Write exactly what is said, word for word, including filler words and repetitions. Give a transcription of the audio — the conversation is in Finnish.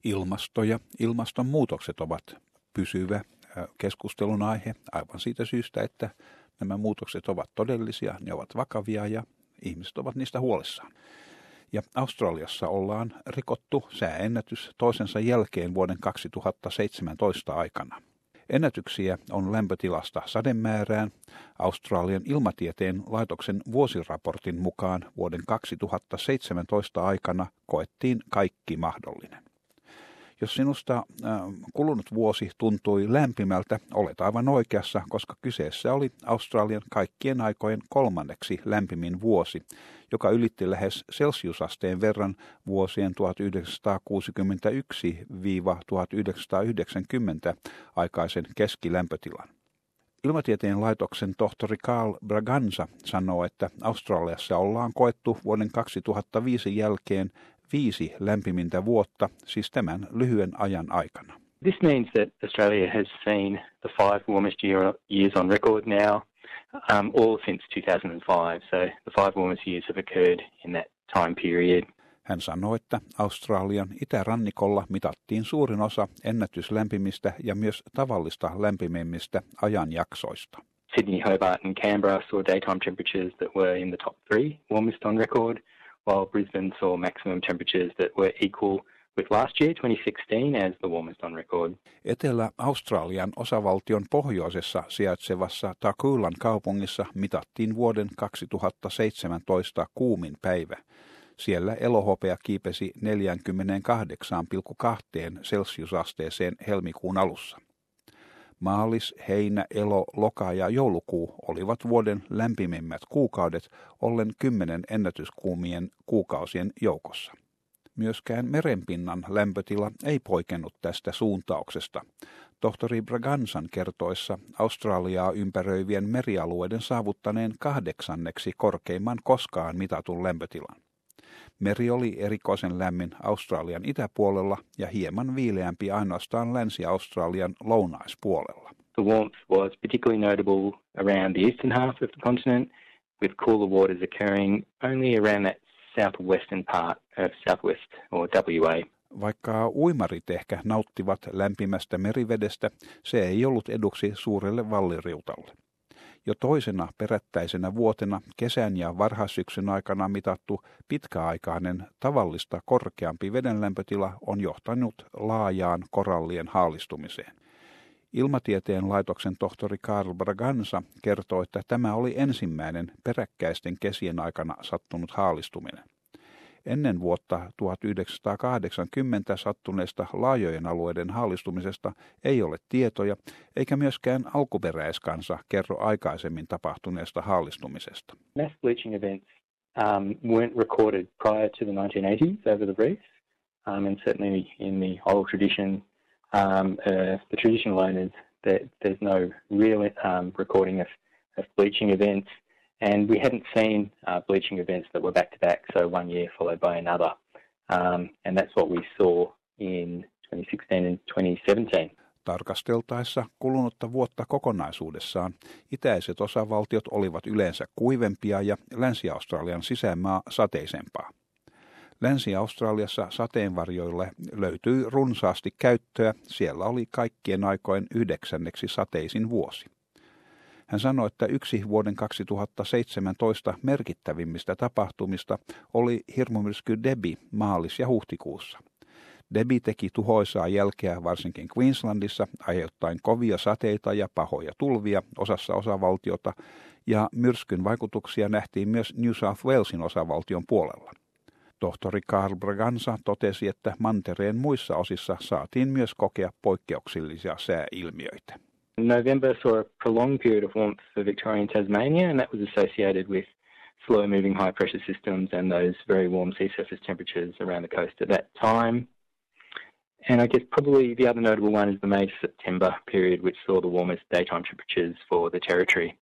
Ilmasto ja ilmastonmuutokset ovat pysyvä keskustelun aihe aivan siitä syystä, että nämä muutokset ovat todellisia, ne ovat vakavia ja ihmiset ovat niistä huolissaan. Ja Australiassa ollaan rikottu sääennätys toisensa jälkeen vuoden kaksituhattaseitsemäntoista aikana. Ennätyksiä on lämpötilasta sademäärään. Australian ilmatieteen laitoksen vuosiraportin mukaan vuoden kaksituhattaseitsemäntoista aikana koettiin kaikki mahdollinen. Jos sinusta äh, kulunut vuosi tuntui lämpimältä, olet aivan oikeassa, koska kyseessä oli Australian kaikkien aikojen kolmanneksi lämpimin vuosi, joka ylitti lähes celsiusasteen verran vuosien tuhatyhdeksänsataakuusikymmentäyksi tuhatyhdeksänsataayhdeksänkymmentä aikaisen keskilämpötilan. Ilmatieteen laitoksen tohtori Carl Braganza sanoo, että Australiassa ollaan koettu vuoden kaksituhattaviisi jälkeen viisi lämpimintä vuotta, siis tämän lyhyen ajan aikana. This means that Australia has seen the five warmest year, years on record now, um, all since two thousand five. So the five warmest years have occurred in that time period. Hän sanoi, että Australian itärannikolla mitattiin suurin osa ennätyslämpimistä ja myös tavallista lämpimimmistä ajanjaksoista. Sydney, Hobart and Canberra saw daytime temperatures that were in the top three warmest on record, while Brisbane saw maximum temperatures that were equal with last year, twenty sixteen, as the warmest on record. Etelä-Australian osavaltion pohjoisessa sijaitsevassa Takulan kaupungissa mitattiin vuoden kaksituhattaseitsemäntoista kuumin päivä. Siellä elohopea kiipesi neljäkymmentäkahdeksan pilkku kaksi celsiusasteeseen helmikuun alussa. Maalis, heinä, elo, loka ja joulukuu olivat vuoden lämpimimmät kuukaudet, ollen kymmenen ennätyskuumien kuukausien joukossa. Myöskään merenpinnan lämpötila ei poikennut tästä suuntauksesta. Tohtori Braganzan kertoessa Australiaa ympäröivien merialueiden saavuttaneen kahdeksanneksi korkeimman koskaan mitatun lämpötilan. Meri oli erikoisen lämmin Australian itäpuolella ja hieman viileämpi ainoastaan Länsi-Australian lounaispuolella. The warmth was particularly notable around the eastern half of the continent, with cooler waters occurring only around that southwestern part of southwest or W A. Vaikka uimarit ehkä nauttivat lämpimästä merivedestä, se ei ollut eduksi suurelle valliriutalle. Jo toisena perättäisenä vuotena kesän ja varhaissyksyn aikana mitattu pitkäaikainen tavallista korkeampi vedenlämpötila on johtanut laajaan korallien haalistumiseen. Ilmatieteen laitoksen tohtori Carl Braganza kertoo, että tämä oli ensimmäinen peräkkäisten kesien aikana sattunut haalistuminen. Ennen vuotta tuhatyhdeksänsataakahdeksankymmentä sattuneesta laajojen alueiden haalistumisesta ei ole tietoja, eikä myöskään alkuperäiskansa kerro aikaisemmin tapahtuneesta haalistumisesta. Mass bleaching events um, weren't recorded prior to the nineteen eighties over the reefs, um, and certainly in the oral tradition, um, uh, the traditional owners, there, there's no real um, recording of, of bleaching events. And we hadn't seen uh, bleaching events that were back-to-back, so one year followed by another. Um, and that's what we saw in twenty sixteen and twenty seventeen. Tarkasteltaessa kulunutta vuotta kokonaisuudessaan itäiset osavaltiot olivat yleensä kuivempia ja Länsi-Australian sisämaa sateisempaa. Länsi-Australiassa sateenvarjoille löytyi runsaasti käyttöä, siellä oli kaikkien aikojen yhdeksänneksi sateisin vuosi. Hän sanoi, että yksi vuoden kaksituhattaseitsemäntoista merkittävimmistä tapahtumista oli hirmumyrsky Debbie maalis- ja huhtikuussa. Debbie teki tuhoisaa jälkeä varsinkin Queenslandissa, aiheuttaen kovia sateita ja pahoja tulvia osassa osavaltiota, ja myrskyn vaikutuksia nähtiin myös New South Walesin osavaltion puolella. Tohtori Carl Braganza totesi, että mantereen muissa osissa saatiin myös kokea poikkeuksellisia sääilmiöitä. November saw a prolonged period of warmth for Victoria and Tasmania, and that was associated with slow-moving high-pressure systems and those very warm sea surface temperatures around the coast at that time. And I guess probably the other notable one is the May to September period, which saw the warmest daytime temperatures for the territory.